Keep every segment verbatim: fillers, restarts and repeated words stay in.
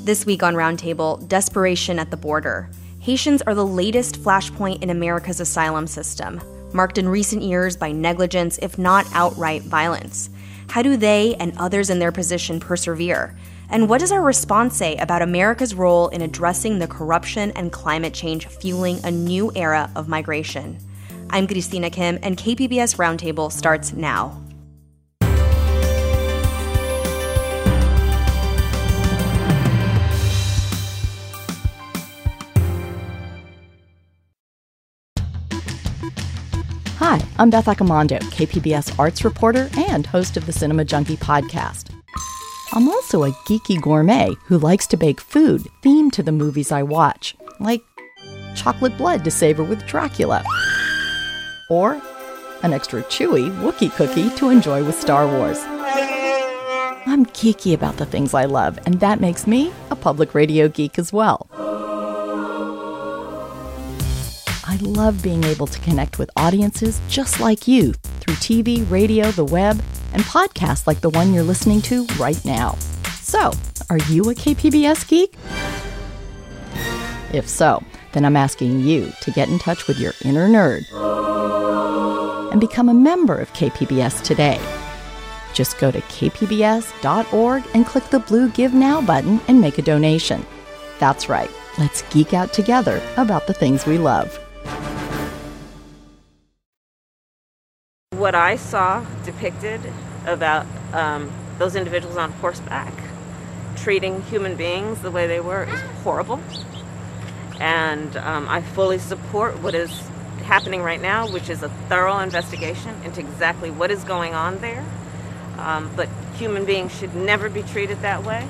This week on Roundtable, desperation at the border. Haitians are the latest flashpoint in America's asylum system, marked in recent years by negligence, if not outright violence. How do they and others in their position persevere? And what does our response say about America's role in addressing the corruption and climate change fueling a new era of migration? I'm Christina Kim, and K P B S Roundtable starts now. Hi, I'm Beth Accomando, K P B S arts reporter and host of the Cinema Junkie podcast. I'm also a geeky gourmet who likes to bake food themed to the movies I watch, like chocolate blood to savor with Dracula, or an extra chewy Wookiee cookie to enjoy with Star Wars. I'm geeky about the things I love, and that makes me a public radio geek as well. I love being able to connect with audiences just like you through T V, radio, the web, and podcasts like the one you're listening to right now. So, are you a K P B S geek? If so, then I'm asking you to get in touch with your inner nerd and become a member of K P B S today. Just go to k p b s dot org and click the blue Give Now button and make a donation. That's right, let's geek out together about the things we love. What I saw depicted about um, those individuals on horseback treating human beings the way they were is horrible. And um, I fully support what is happening right now, which is a thorough investigation into exactly what is going on there. Um, but human beings should never be treated that way.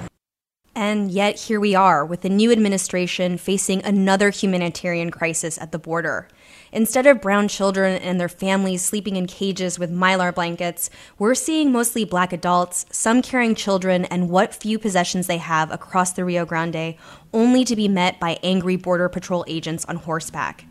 And yet here we are with the new administration facing another humanitarian crisis at the border. Instead of brown children and their families sleeping in cages with Mylar blankets, we're seeing mostly black adults, some carrying children and what few possessions they have across the Rio Grande, only to be met by angry Border Patrol agents on horseback.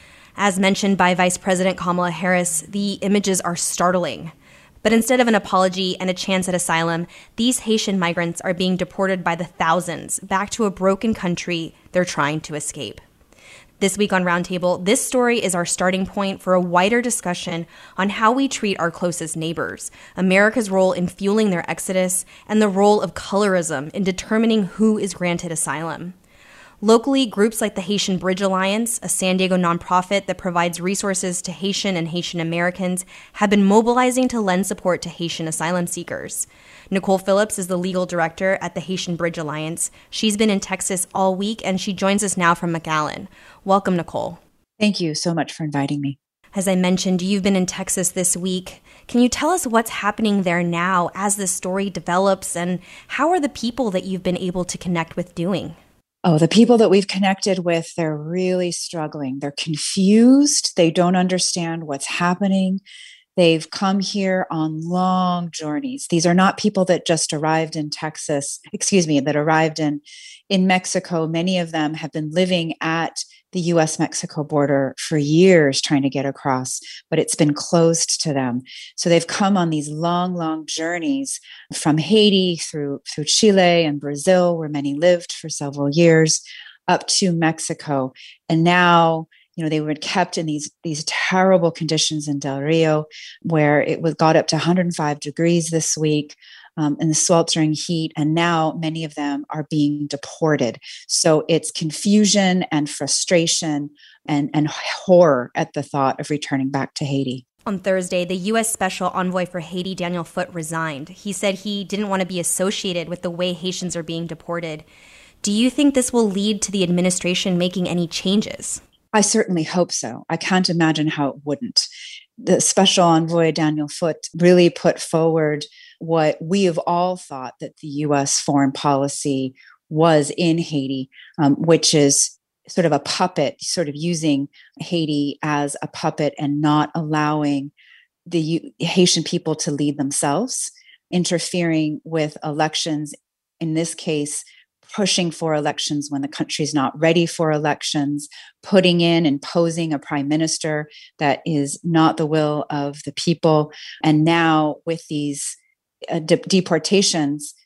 As mentioned by Vice President Kamala Harris, the images are startling. But instead of an apology and a chance at asylum, these Haitian migrants are being deported by the thousands back to a broken country they're trying to escape. This week on Roundtable, this story is our starting point for a wider discussion on how we treat our closest neighbors, America's role in fueling their exodus, and the role of colorism in determining who is granted asylum. Locally, groups like the Haitian Bridge Alliance, a San Diego nonprofit that provides resources to Haitian and Haitian Americans, have been mobilizing to lend support to Haitian asylum seekers. Nicole Phillips is the legal director at the Haitian Bridge Alliance. She's been in Texas all week, and she joins us now from McAllen. Welcome, Nicole. Thank you so much for inviting me. As I mentioned, you've been in Texas this week. Can you tell us what's happening there now as this story develops, and how are the people that you've been able to connect with doing? Oh, the people that we've connected with, they're really struggling. They're confused. They don't understand what's happening. They've come here on long journeys. These are not people that just arrived in Texas, excuse me, that arrived in, in Mexico. Many of them have been living at the U S Mexico border for years trying to get across, but it's been closed to them. So they've come on these long, long journeys from Haiti through, through Chile and Brazil, where many lived for several years, up to Mexico. And now, you know, they were kept in these, these terrible conditions in Del Rio, where it was got up to one hundred five degrees this week. Um, in the sweltering heat, and now many of them are being deported. So it's confusion and frustration and, and horror at the thought of returning back to Haiti. On Thursday, the U S Special Envoy for Haiti, Daniel Foote, resigned. He said he didn't want to be associated with the way Haitians are being deported. Do you think this will lead to the administration making any changes? I certainly hope so. I can't imagine how it wouldn't. The Special Envoy, Daniel Foote, really put forward what we have all thought that the U S foreign policy was in Haiti, um, which is sort of a puppet, sort of using Haiti as a puppet and not allowing the U- Haitian people to lead themselves, interfering with elections, in this case, pushing for elections when the country's not ready for elections, putting in and posing a prime minister that is not the will of the people. And now with these uh, de- deportations,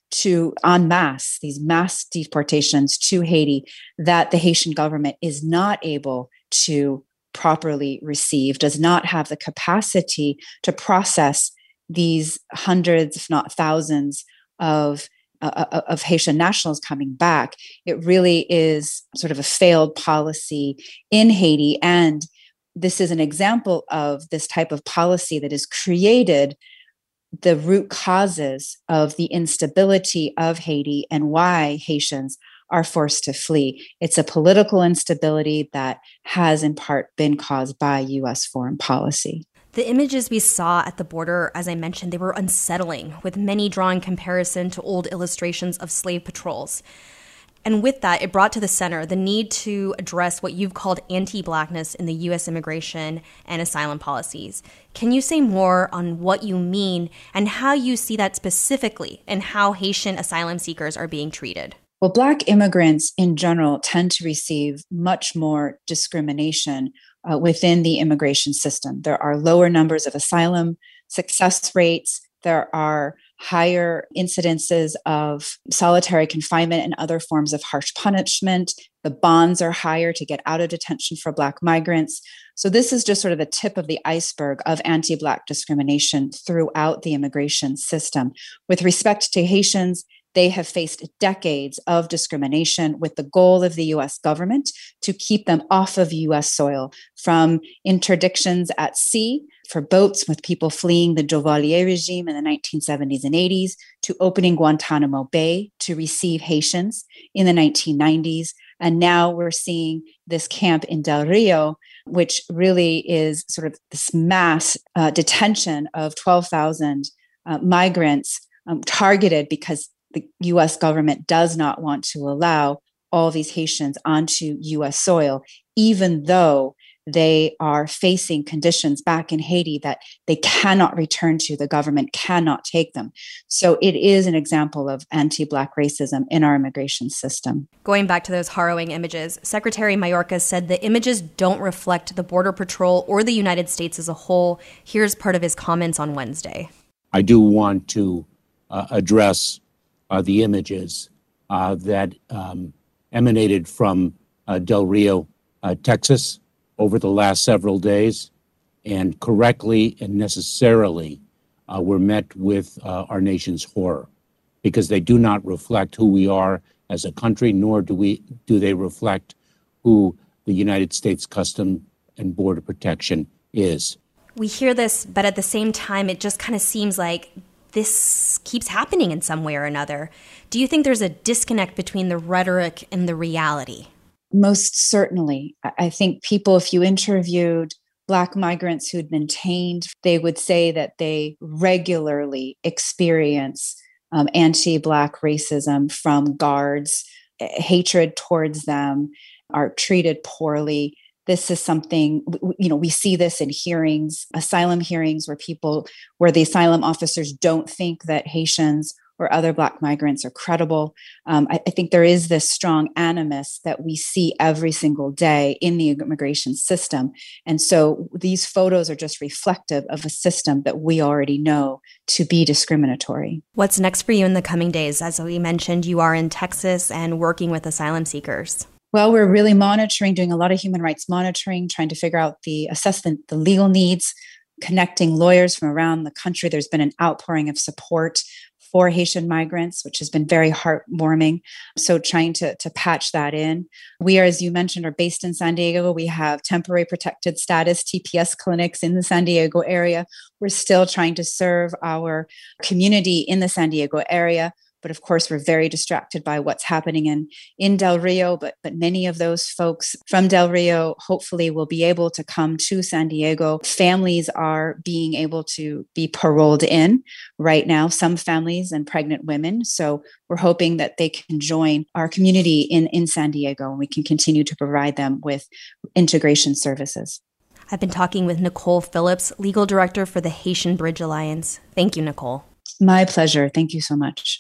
to en masse, these mass deportations to Haiti that the Haitian government is not able to properly receive, does not have the capacity to process these hundreds, if not thousands, of uh, of Haitian nationals coming back. It really is sort of a failed policy in Haiti. And this is an example of this type of policy that has created the root causes of the instability of Haiti and why Haitians are forced to flee. It's a political instability that has in part been caused by U S foreign policy. The images we saw at the border, as I mentioned, they were unsettling, with many drawing comparison to old illustrations of slave patrols. And with that, it brought to the center the need to address what you've called anti-Blackness in the U S immigration and asylum policies. Can you say more on what you mean and how you see that specifically and how Haitian asylum seekers are being treated? Well, Black immigrants in general tend to receive much more discrimination uh, within the immigration system. There are lower numbers of asylum success rates. There are higher incidences of solitary confinement and other forms of harsh punishment. The bonds are higher to get out of detention for Black migrants. So this is just sort of the tip of the iceberg of anti-Black discrimination throughout the immigration system. With respect to Haitians, they have faced decades of discrimination with the goal of the U S government to keep them off of U S soil, from interdictions at sea for boats with people fleeing the Duvalier regime in the nineteen seventies and eighties, to opening Guantanamo Bay to receive Haitians in the nineteen nineties. And now we're seeing this camp in Del Rio, which really is sort of this mass uh, detention of twelve thousand uh, migrants um, targeted because the U S government does not want to allow all these Haitians onto U S soil, even though they are facing conditions back in Haiti that they cannot return to, the government cannot take them. So it is an example of anti-Black racism in our immigration system. Going back to those harrowing images, Secretary Mayorkas said the images don't reflect the Border Patrol or the United States as a whole. Here's part of his comments on Wednesday. I do want to uh, address uh, the images uh, that um, emanated from uh, Del Rio, uh, Texas, over the last several days, and correctly and necessarily uh, were met with uh, our nation's horror, because they do not reflect who we are as a country, nor do we do they reflect who the United States Customs and Border Protection is. We hear this, but at the same time, it just kind of seems like this keeps happening in some way or another. Do you think there's a disconnect between the rhetoric and the reality? Most certainly. I think people, if you interviewed Black migrants who'd been detained, they would say that they regularly experience um, anti-Black racism from guards, hatred towards them, are treated poorly. This is something, you know, we see this in hearings, asylum hearings, where people, where the asylum officers don't think that Haitians or other Black migrants are credible. Um, I, I think there is this strong animus that we see every single day in the immigration system. And so these photos are just reflective of a system that we already know to be discriminatory. What's next for you in the coming days? As we mentioned, you are in Texas and working with asylum seekers. Well, we're really monitoring, doing a lot of human rights monitoring, trying to figure out the assessment, the legal needs, connecting lawyers from around the country. There's been an outpouring of support for Haitian migrants, which has been very heartwarming. So trying to, to patch that in. We are, as you mentioned, are based in San Diego. We have temporary protected status, T P S clinics in the San Diego area. We're still trying to serve our community in the San Diego area. But of course, we're very distracted by what's happening in, in Del Rio. But, but many of those folks from Del Rio hopefully will be able to come to San Diego. Families are being able to be paroled in right now, some families and pregnant women. So we're hoping that they can join our community in, in San Diego, and we can continue to provide them with integration services. I've been talking with Nicole Phillips, Legal Director for the Haitian Bridge Alliance. Thank you, Nicole. My pleasure. Thank you so much.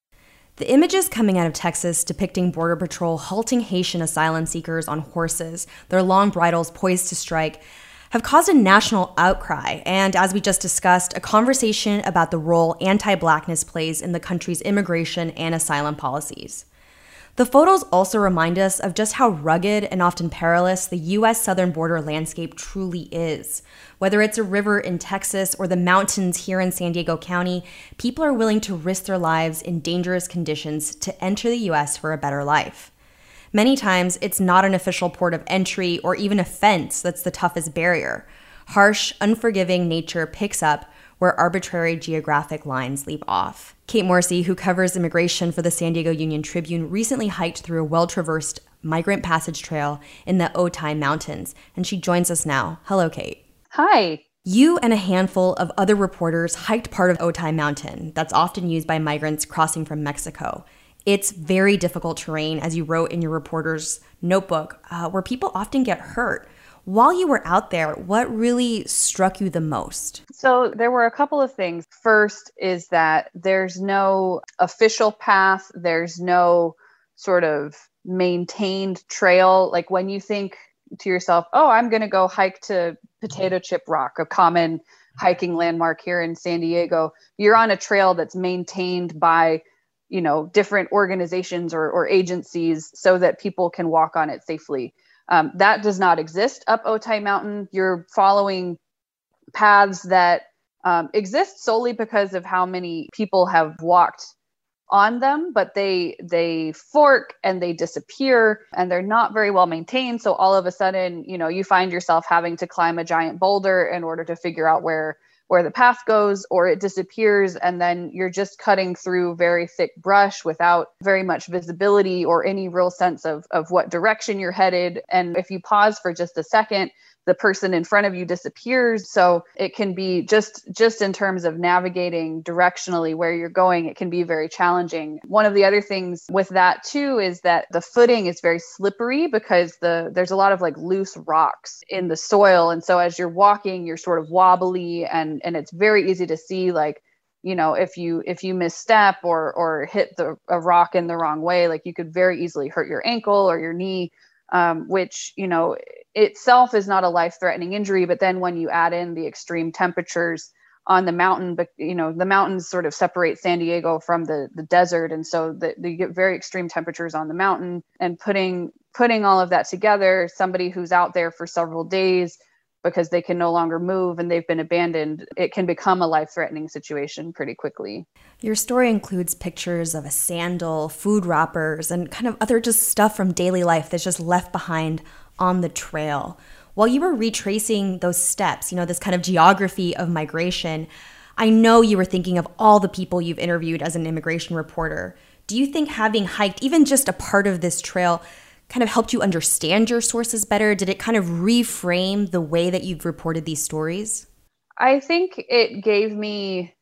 The images coming out of Texas depicting Border Patrol halting Haitian asylum seekers on horses, their long bridles poised to strike, have caused a national outcry and, as we just discussed, a conversation about the role anti-Blackness plays in the country's immigration and asylum policies. The photos also remind us of just how rugged and often perilous the U S southern border landscape truly is. Whether it's a river in Texas or the mountains here in San Diego County, people are willing to risk their lives in dangerous conditions to enter the U S for a better life. Many times, it's not an official port of entry or even a fence that's the toughest barrier. Harsh, unforgiving nature picks up where arbitrary geographic lines leave off. Kate Morrissey, who covers immigration for the San Diego Union Tribune, recently hiked through a well-traversed migrant passage trail in the Otay Mountains, and she joins us now. Hello, Kate. Hi. You and a handful of other reporters hiked part of Otay Mountain that's often used by migrants crossing from Mexico. It's very difficult terrain, as you wrote in your reporter's notebook, uh, where people often get hurt. While you were out there, what really struck you the most? So there were a couple of things. First is that there's no official path. There's no sort of maintained trail. Like when you think to yourself, oh, I'm going to go hike to Potato Chip Rock, a common hiking landmark here in San Diego, you're on a trail that's maintained by you know, different organizations or, or agencies so that people can walk on it safely. Um, that does not exist up Otay Mountain. You're following paths that um, exist solely because of how many people have walked on them, but they they fork and they disappear and they're not very well maintained. So all of a sudden, you know, you find yourself having to climb a giant boulder in order to figure out where where the path goes, or it disappears, and then you're just cutting through very thick brush without very much visibility or any real sense of, of what direction you're headed. And if you pause for just a second, the person in front of you disappears. So it can be just, just in terms of navigating directionally where you're going, it can be very challenging. One of the other things with that too is that the footing is very slippery because the there's a lot of like loose rocks in the soil. And so as you're walking, you're sort of wobbly and, and it's very easy to see like, you know, if you if you misstep or or hit the a rock in the wrong way, like you could very easily hurt your ankle or your knee. Um, which, you know, itself is not a life-threatening injury. But then when you add in the extreme temperatures on the mountain, but, you know, the mountains sort of separate San Diego from the, the desert. And so the, you get very extreme temperatures on the mountain, and putting putting all of that together, somebody who's out there for several days because they can no longer move and they've been abandoned, it can become a life-threatening situation pretty quickly. Your story includes pictures of a sandal, food wrappers, and kind of other just stuff from daily life that's just left behind on the trail. While you were retracing those steps, you know, this kind of geography of migration, I know you were thinking of all the people you've interviewed as an immigration reporter. Do you think having hiked even just a part of this trail kind of helped you understand your sources better? Did it kind of reframe the way that you've reported these stories? I think it gave me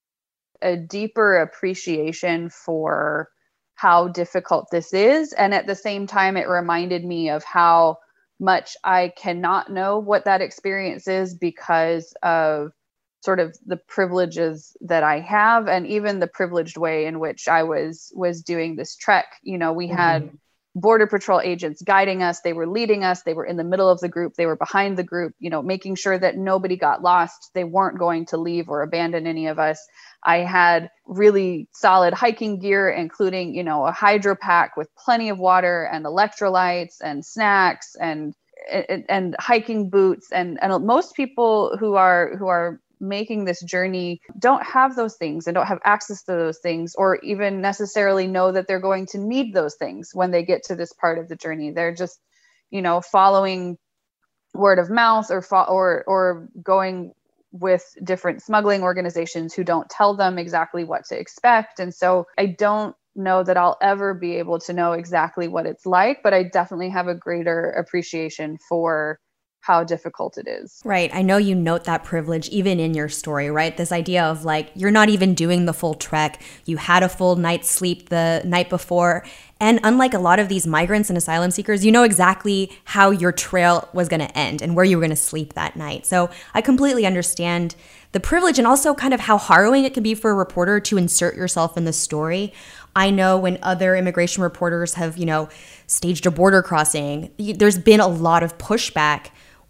a deeper appreciation for how difficult this is. And at the same time, it reminded me of how much I cannot know what that experience is because of sort of the privileges that I have, and even the privileged way in which I was was doing this trek. You know, we mm-hmm. had Border Patrol agents guiding us. They were leading us. They were in the middle of the group. They were behind the group, you know, making sure that nobody got lost. They weren't going to leave or abandon any of us. I had really solid hiking gear, including, you know, a hydro pack with plenty of water and electrolytes and snacks and, and, and hiking boots. And, and most people who are, who are making this journey don't have those things and don't have access to those things, or even necessarily know that they're going to need those things when they get to this part of the journey. They're just, you know, following word of mouth or fo- or or going with different smuggling organizations who don't tell them exactly what to expect. And so I don't know that I'll ever be able to know exactly what it's like, but I definitely have a greater appreciation for how difficult it is. Right. I know you note that privilege even in your story, right? This idea of like, you're not even doing the full trek. You had a full night's sleep the night before. And unlike a lot of these migrants and asylum seekers, you know exactly how your trail was going to end and where you were going to sleep that night. So I completely understand the privilege, and also kind of how harrowing it can be for a reporter to insert yourself in the story. I know when other immigration reporters have, you know, staged a border crossing, there's been a lot of pushback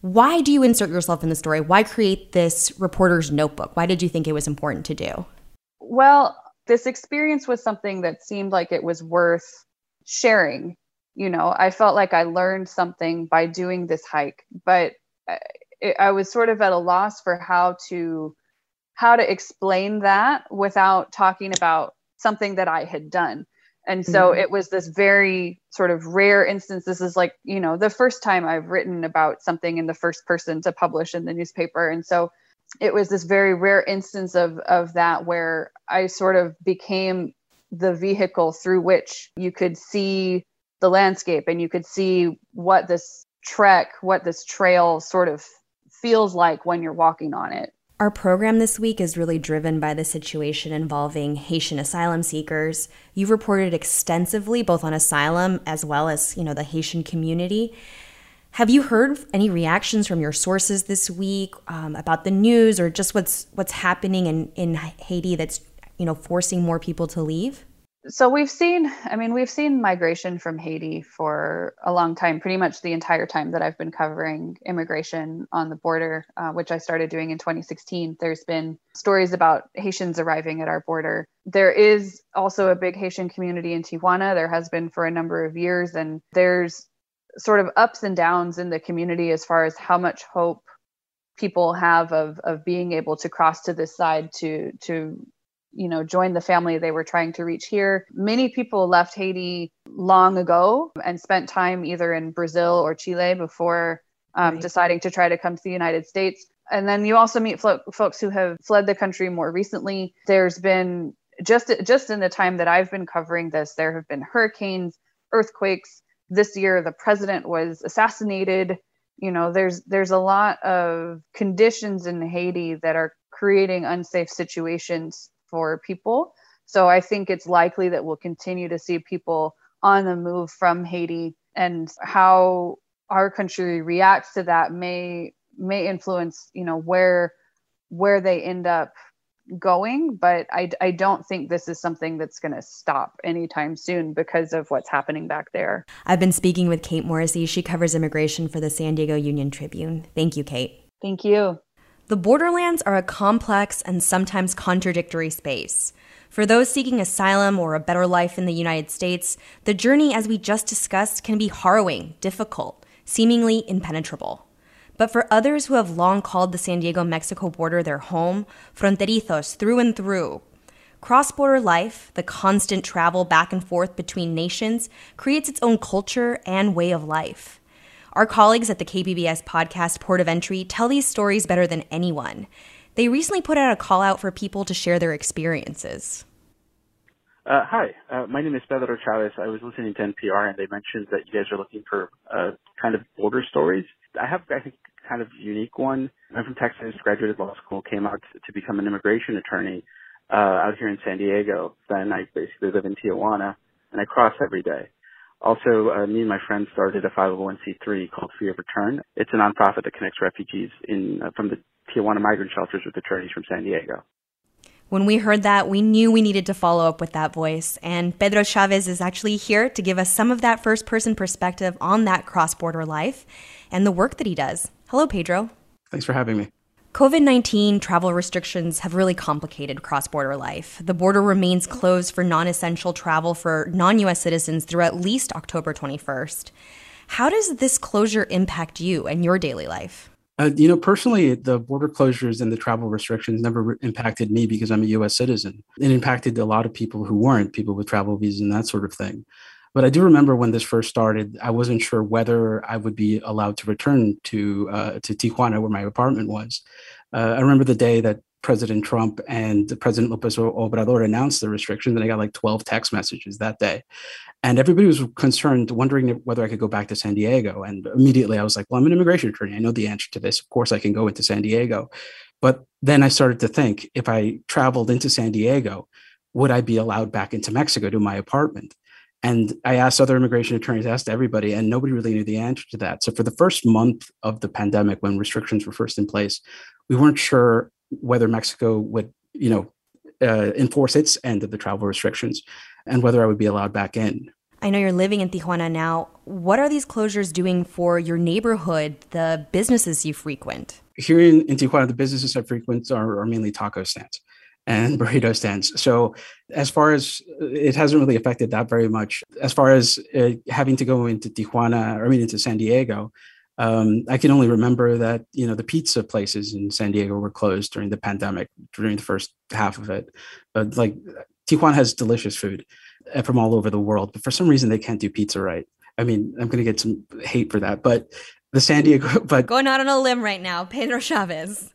Why do you insert yourself in the story? Why create this reporter's notebook? Why did you think it was important to do? Well, this experience was something that seemed like it was worth sharing. You know, I felt like I learned something by doing this hike, but I, I was sort of at a loss for how to how to explain that without talking about something that I had done. And so mm-hmm. it was this very sort of rare instance. This is like, you know, the first time I've written about something in the first person to publish in the newspaper. And so it was this very rare instance of, of that where I sort of became the vehicle through which you could see the landscape and you could see what this trek, what this trail sort of feels like when you're walking on it. Our program this week is really driven by the situation involving Haitian asylum seekers. You've reported extensively both on asylum as well as, you know, the Haitian community. Have you heard any reactions from your sources this week um, about the news or just what's what's happening in, in Haiti that's, you know, forcing more people to leave? So we've seen, I mean, we've seen migration from Haiti for a long time, pretty much the entire time that I've been covering immigration on the border, uh, which I started doing in twenty sixteen. There's been stories about Haitians arriving at our border. There is also a big Haitian community in Tijuana. There has been for a number of years, and there's sort of ups and downs in the community as far as how much hope people have of of being able to cross to this side to to you know, join the family they were trying to reach here. Many people left Haiti long ago and spent time either in Brazil or Chile before um, right. deciding to try to come to the United States. And then you also meet flo- folks who have fled the country more recently. There's been, just, just in the time that I've been covering this, there have been hurricanes, earthquakes. This year, the president was assassinated. You know, there's there's a lot of conditions in Haiti that are creating unsafe situations for people. So I think it's likely that we'll continue to see people on the move from Haiti, and how our country reacts to that may may influence, you know, where where they end up going. But I, I don't think this is something that's going to stop anytime soon because of what's happening back there. I've been speaking with Kate Morrissey. She covers immigration for the San Diego Union Tribune. Thank you, Kate. Thank you. The borderlands are a complex and sometimes contradictory space. For those seeking asylum or a better life in the United States, the journey, as we just discussed, can be harrowing, difficult, seemingly impenetrable. But for others who have long called the San Diego-Mexico border their home, fronterizos through and through, cross-border life, the constant travel back and forth between nations, creates its own culture and way of life. Our colleagues at the K P B S podcast Port of Entry tell these stories better than anyone. They recently put out a call out for people to share their experiences. Uh, hi, uh, my name is Pedro Chavez. I was listening to N P R and they mentioned that you guys are looking for uh, kind of border stories. I have, I think, kind of a unique one. I'm from Texas, graduated law school, came out to become an immigration attorney uh, out here in San Diego. Then I basically live in Tijuana and I cross every day. Also, uh, me and my friends started a five oh one c three called Free of Return. It's a nonprofit that connects refugees in uh, from the Tijuana migrant shelters with attorneys from San Diego. When we heard that, we knew we needed to follow up with that voice. And Pedro Chavez is actually here to give us some of that first-person perspective on that cross-border life and the work that he does. Hello, Pedro. Thanks for having me. COVID nineteen travel restrictions have really complicated cross-border life. The border remains closed for non-essential travel for non-U S citizens through at least October twenty-first. How does this closure impact you and your daily life? Uh, you know, personally, the border closures and the travel restrictions never re- impacted me because I'm a U S citizen. It impacted a lot of people who weren't, people with travel visas and that sort of thing. But I do remember when this first started, I wasn't sure whether I would be allowed to return to uh, to Tijuana, where my apartment was. Uh, I remember the day that President Trump and President López Obrador announced the restrictions, and I got like twelve text messages that day. And everybody was concerned, wondering whether I could go back to San Diego. And immediately I was like, well, I'm an immigration attorney. I know the answer to this. Of course, I can go into San Diego. But then I started to think, if I traveled into San Diego, would I be allowed back into Mexico to my apartment? And I asked other immigration attorneys, asked everybody, and nobody really knew the answer to that. So for the first month of the pandemic, when restrictions were first in place, we weren't sure whether Mexico would, you know, uh, enforce its end of the travel restrictions and whether I would be allowed back in. I know you're living in Tijuana now. What are these closures doing for your neighborhood, the businesses you frequent? Here in, in Tijuana, the businesses I frequent are, are mainly taco stands and burrito stands. So as far as it hasn't really affected that very much, as far as uh, having to go into Tijuana, or I mean into San Diego, um, I can only remember that, you know, the pizza places in San Diego were closed during the pandemic, during the first half of it. But like Tijuana has delicious food from all over the world, but for some reason they can't do pizza right. I mean, I'm going to get some hate for that, but the San Diego, but going out on a limb right now, Pedro Chavez.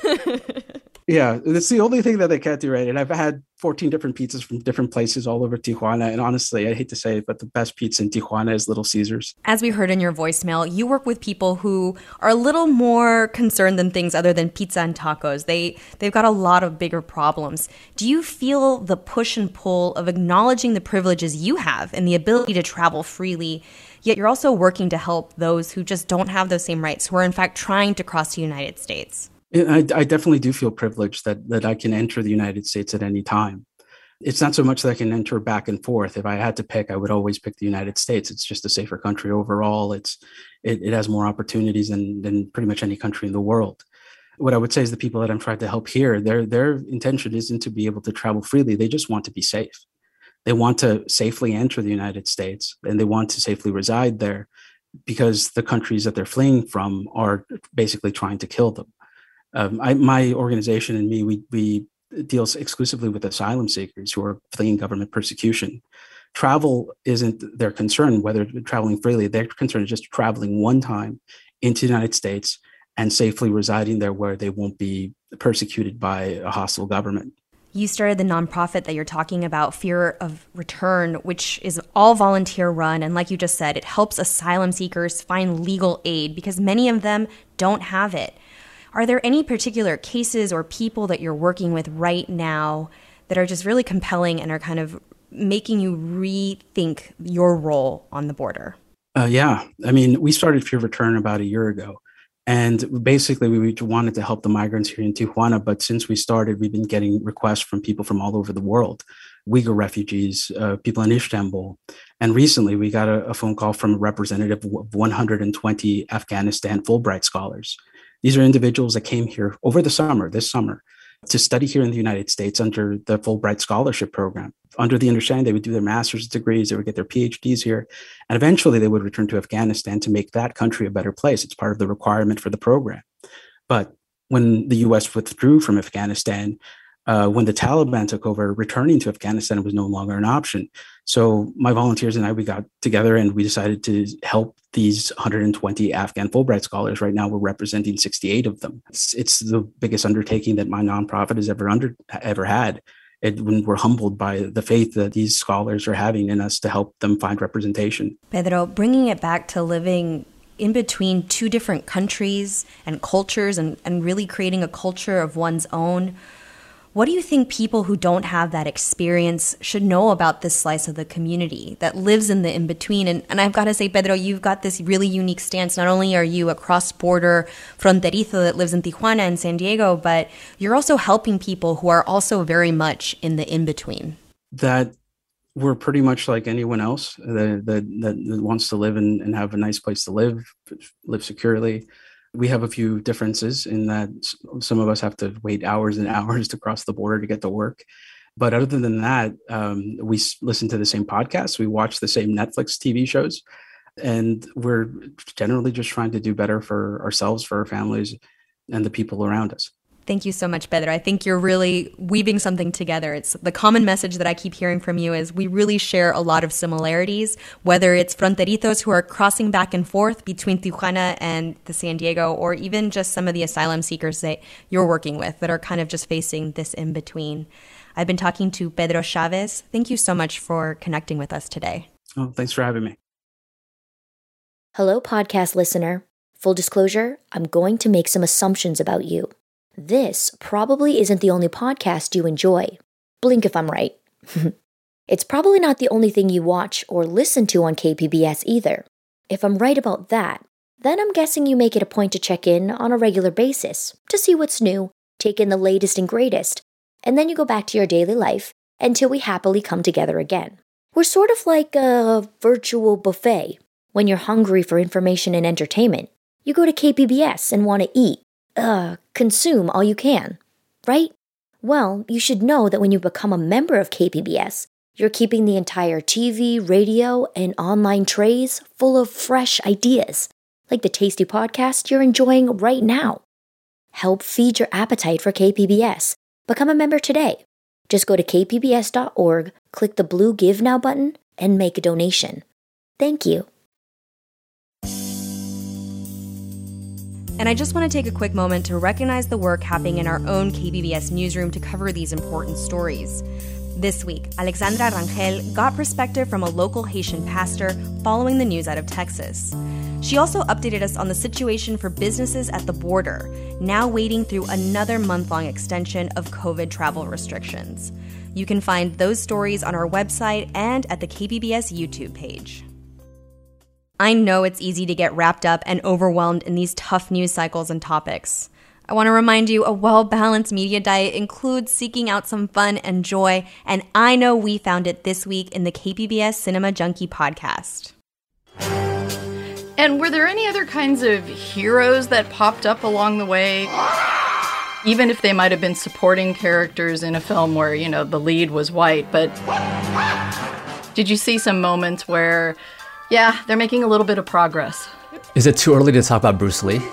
Yeah, that's the only thing that they can't do right. And I've had fourteen different pizzas from different places all over Tijuana. And honestly, I hate to say it, but the best pizza in Tijuana is Little Caesars. As we heard in your voicemail, you work with people who are a little more concerned than things other than pizza and tacos. They, they've got a lot of bigger problems. Do you feel the push and pull of acknowledging the privileges you have and the ability to travel freely, yet you're also working to help those who just don't have those same rights, who are in fact trying to cross the United States? I, I definitely do feel privileged that that I can enter the United States at any time. It's not so much that I can enter back and forth. If I had to pick, I would always pick the United States. It's just a safer country overall. It's it, it has more opportunities than than pretty much any country in the world. What I would say is the people that I'm trying to help here, their their intention isn't to be able to travel freely. They just want to be safe. They want to safely enter the United States, and they want to safely reside there because the countries that they're fleeing from are basically trying to kill them. Um, I, my organization and me, we, we deal exclusively with asylum seekers who are fleeing government persecution. Travel isn't their concern, whether traveling freely. Their concern is just traveling one time into the United States and safely residing there where they won't be persecuted by a hostile government. You started the nonprofit that you're talking about, Fear of Return, which is all volunteer run. And like you just said, it helps asylum seekers find legal aid because many of them don't have it. Are there any particular cases or people that you're working with right now that are just really compelling and are kind of making you rethink your role on the border? Uh, yeah. I mean, we started Fear of Return about a year ago. And basically, we wanted to help the migrants here in Tijuana. But since we started, we've been getting requests from people from all over the world, Uyghur refugees, uh, people in Istanbul. And recently, we got a, a phone call from a representative of one hundred twenty Afghanistan Fulbright scholars. These are individuals that came here over the summer, this summer, to study here in the United States under the Fulbright Scholarship Program. Under the understanding they would do their master's degrees, they would get their P H Ds here, and eventually they would return to Afghanistan to make that country a better place. It's part of the requirement for the program. But when the U S withdrew from Afghanistan, uh, when the Taliban took over, returning to Afghanistan was no longer an option. So my volunteers and I, we got together and we decided to help these one hundred twenty Afghan Fulbright scholars. Right now, we're representing sixty-eight of them. It's, it's the biggest undertaking that my nonprofit has ever under ever had. It, when we're humbled by the faith that these scholars are having in us to help them find representation. Pedro, bringing it back to living in between two different countries and cultures and, and really creating a culture of one's own, what do you think people who don't have that experience should know about this slice of the community that lives in the in-between? And, and I've got to say, Pedro, you've got this really unique stance. Not only are you a cross-border fronterizo that lives in Tijuana and San Diego, but you're also helping people who are also very much in the in-between. That we're pretty much like anyone else that, that, that wants to live and, and have a nice place to live, live securely. We have a few differences in that some of us have to wait hours and hours to cross the border to get to work. But other than that, um, we listen to the same podcasts, we watch the same Netflix T V shows, and we're generally just trying to do better for ourselves, for our families, and the people around us. Thank you so much, Pedro. I think you're really weaving something together. It's the common message that I keep hearing from you is we really share a lot of similarities, whether it's fronterizos who are crossing back and forth between Tijuana and the San Diego, or even just some of the asylum seekers that you're working with that are kind of just facing this in-between. I've been talking to Pedro Chavez. Thank you so much for connecting with us today. Oh, thanks for having me. Hello, podcast listener. Full disclosure, I'm going to make some assumptions about you. This probably isn't the only podcast you enjoy. Blink if I'm right. It's probably not the only thing you watch or listen to on K P B S either. If I'm right about that, then I'm guessing you make it a point to check in on a regular basis to see what's new, take in the latest and greatest, and then you go back to your daily life until we happily come together again. We're sort of like a virtual buffet. When you're hungry for information and entertainment, you go to K P B S and want to eat, uh, consume all you can, right? Well, you should know that when you become a member of K P B S, you're keeping the entire T V, radio, and online trays full of fresh ideas, like the tasty podcast you're enjoying right now. Help feed your appetite for K P B S. Become a member today. Just go to k p b s dot org, click the blue Give Now button, and make a donation. Thank you. And I just want to take a quick moment to recognize the work happening in our own K P B S newsroom to cover these important stories. This week, Alexandra Rangel got perspective from a local Haitian pastor following the news out of Texas. She also updated us on the situation for businesses at the border, now waiting through another month-long extension of COVID travel restrictions. You can find those stories on our website and at the K P B S YouTube page. I know it's easy to get wrapped up and overwhelmed in these tough news cycles and topics. I want to remind you, a well-balanced media diet includes seeking out some fun and joy, and I know we found it this week in the K P B S Cinema Junkie podcast. And were there any other kinds of heroes that popped up along the way? Even if they might have been supporting characters in a film where, you know, the lead was white, but did you see some moments where, yeah, they're making a little bit of progress? Is it too early to talk about Bruce Lee?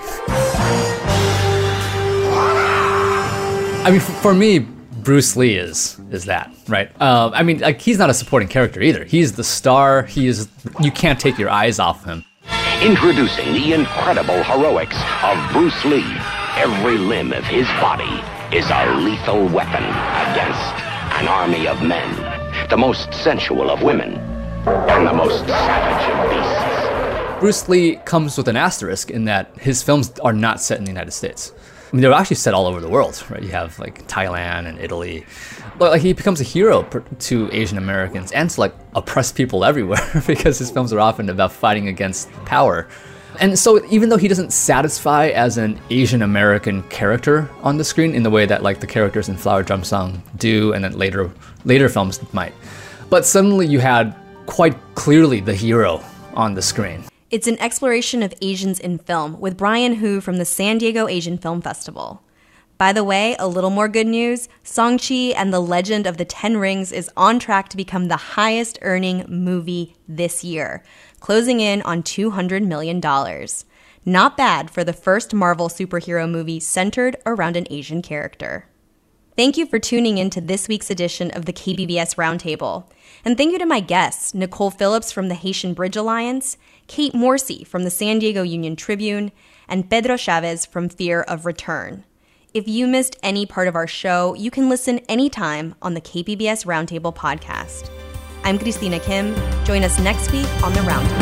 I mean, for me, Bruce Lee is is that, right? Uh, I mean, like, he's not a supporting character either. He's the star. He is. You can't take your eyes off him. Introducing the incredible heroics of Bruce Lee. Every limb of his body is a lethal weapon against an army of men, the most sensual of women, and the most savage of beasts. Bruce Lee comes with an asterisk in that his films are not set in the United States. I mean, they're actually set all over the world, right? You have like Thailand and Italy. But like, he becomes a hero to Asian Americans and to like oppressed people everywhere because his films are often about fighting against power. And so even though he doesn't satisfy as an Asian American character on the screen in the way that like the characters in Flower Drum Song do and then later later films might, but suddenly you had quite clearly the hero on the screen. It's an exploration of Asians in film with Brian Hu from the San Diego Asian Film Festival. By the way, a little more good news, Shang-Chi and the Legend of the Ten Rings is on track to become the highest earning movie this year, closing in on two hundred million dollars. Not bad for the first Marvel superhero movie centered around an Asian character. Thank you for tuning in to this week's edition of the K P B S Roundtable. And thank you to my guests, Nicole Phillips from the Haitian Bridge Alliance, Kate Morsey from the San Diego Union Tribune, and Pedro Chavez from Fear of Return. If you missed any part of our show, you can listen anytime on the K P B S Roundtable podcast. I'm Christina Kim. Join us next week on the Roundtable.